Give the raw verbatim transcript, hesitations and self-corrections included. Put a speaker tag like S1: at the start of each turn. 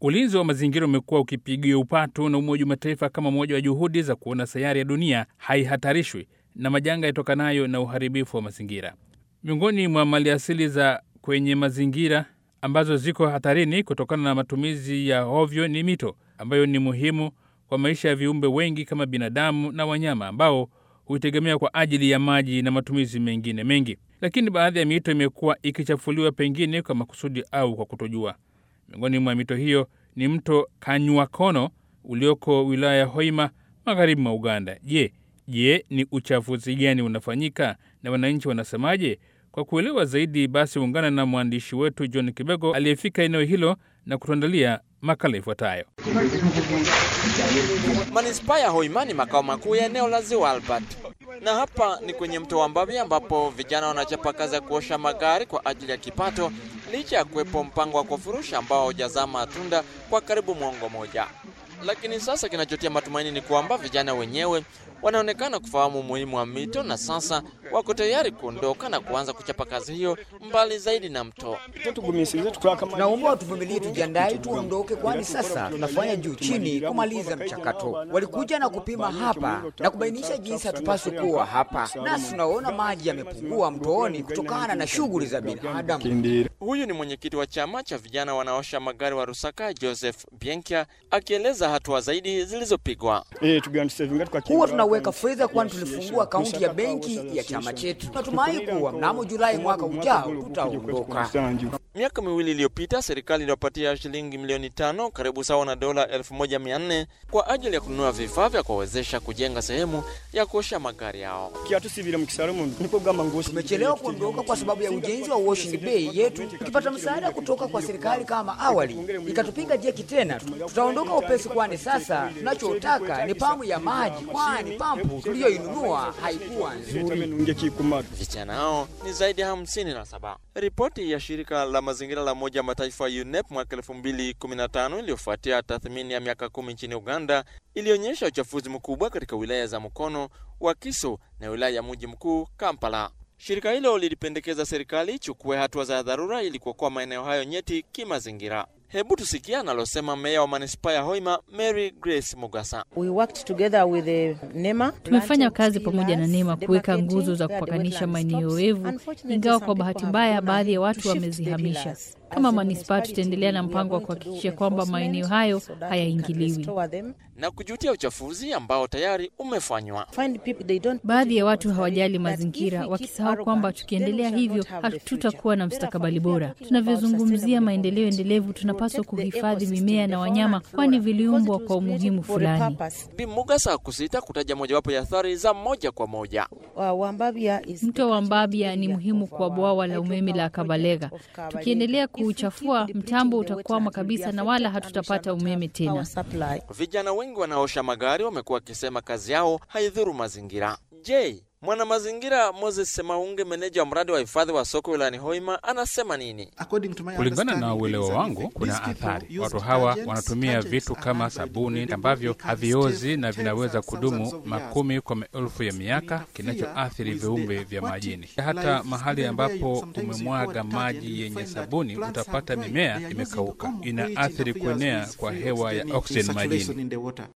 S1: Ulinzi wa mazingira umekuwa ukipigiwa upatu na Umoja wa Mataifa kama moja wa juhudi za kuona sayari ya dunia haihatarishwi na majanga yatokanayo na uharibifu wa mazingira. Miongoni mwa maliasili za kwenye mazingira ambazo ziko hatarini kutokana na matumizi ya ovyo ni mito, ambayo ni muhimu kwa maisha ya viumbe wengi kama binadamu na wanyama ambao huitegemea kwa ajili ya maji na matumizi mengine mengi. Lakini baadhi ya mito imekuwa ikichafuliwa pengine kwa makusudi au kwa kutojua. Miongoni mwa mito hiyo ni mto Kanywakono ulioko wilaya Hoima magharibi mwa Uganda. Je, je ni uchafuzi gani unafanyika na wananchi wanasemaje? Kwa kuelewa zaidi basi ungana na mwandishi wetu John Kibego aliyefika eneo hilo na kutuandalia makala ifuatayo.
S2: Manispaa ya Hoima ni makao makuu ya eneo la Ziwa Albert. Na hapa ni kwenye mto wa Mbavi ambapo vijana wanachapa kazi ya kuosha magari kwa ajili ya kipato, licha ya kuwepo mpango wa kufurusha ambao hujazaa matunda kwa karibu mwongo moja. Lakini sasa kinachotia matumaini ni kwamba vijana wenyewe wanaonekana kufahamu umuhimu wa mito na sasa wako tayari kuondoka na kuanza kuchapa kazi hiyo mbali zaidi na mto.
S3: Naomba watuvumilie, tujiandae tuondoke, kwani sasa tunafanya juu chini kumaliza mchakato. Walikuja na kupima hapa na kubainisha jinsi hatupaswi kuwa hapa, nasi tunaona maji yamepungua mtooni kutokana na shughuli za binadamu.
S2: Huyu ni mwenyekiti wa chama cha vijana wanaosha magari wa Rusaka, Joseph Bienkia, akieleza hatua zaidi zilizopigwa.
S3: Huwa tunaweka fedha kwani tulifungua akaunti ya benki ya chama chetu. Tunatumai kuwa mnamo Julai mwaka ujao tutaondoka.
S2: Miaka miwili iliyopita serikali iliwapatia shilingi milioni tano, karibu sawa na dola elfu moja mia nne kwa ajili ya kununua vifaa vya kuwawezesha kujenga sehemu ya kuosha magari yao.
S3: Tumechelewa kuondoka kwa sababu ya ujenzi wa washing bay yetu. Tukipata msaada kutoka kwa serikali kama awali ikatupiga jeki tena, tutaondoka upesi, kwani sasa tunachotaka ni pampu ya maji, kwani pampu tuliyoinunua haikuwa nzuri.
S2: Vijana hao ni zaidi ya hamsini na saba. Ripoti ya shirika la mazingira la Umoja wa Mataifa U N E P mwaka elfu mbili kumi na tano iliyofuatia tathmini ya miaka kumi nchini Uganda ilionyesha uchafuzi mkubwa katika wilaya za Mukono, Wakiso na wilaya ya mji mkuu Kampala. Shirika hilo lilipendekeza serikali ichukue hatua za dharura ili kuokoa maeneo hayo nyeti kimazingira. Hebu tusikia analosema meya wa manispaa ya Hoima, Mary Grace Mugasa.
S4: We worked together with the NEMA.
S5: Tumefanya kazi pamoja na NEMA kuweka nguzo za kupakanisha maeneo wevu, ingawa kwa bahati mbaya baadhi ya watu wamezihamisha. Kama manispaa tutaendelea na mpango wa kuhakikisha kwamba maeneo hayo hayaingiliwi.
S2: Na kujutia uchafuzi ambao tayari umefanywa.
S5: Baadhi ya watu hawajali mazingira, wakisahau kwamba tukiendelea hivyo hatutakuwa na mustakabali bora. Tunavyozungumzia maendeleo endelevu, tunapaswa kuhifadhi mimea na wanyama, kwani viliumbwa kwa umuhimu fulani.
S2: Bi Mugasa kusita kutaja mojawapo ya athari za moja kwa moja.
S5: Mto wa Mbabia ni muhimu kwa bwawa la umeme la Kabalega. Tukiendelea kuuchafua, mtambo utakwama kabisa na wala hatutapata umeme tena.
S2: Vijana wengi wanaosha magari wamekuwa wakisema kazi yao haidhuru mazingira. Je, mwana mazingira Moses Semaunge, meneja wa mradi wa hifadhi wa soko wilayani Hoima, anasema nini?
S1: Kulingana na uelewa wangu, kuna athari. Watu hawa wanatumia vitu kama sabuni ambavyo haviozi na vinaweza kudumu makumi kwa maelfu ya miaka, kinachoathiri viumbe vya majini. Hata mahali ambapo umemwaga maji yenye sabuni utapata mimea imekauka. Inaathiri kuenea kwa hewa ya oksijeni majini.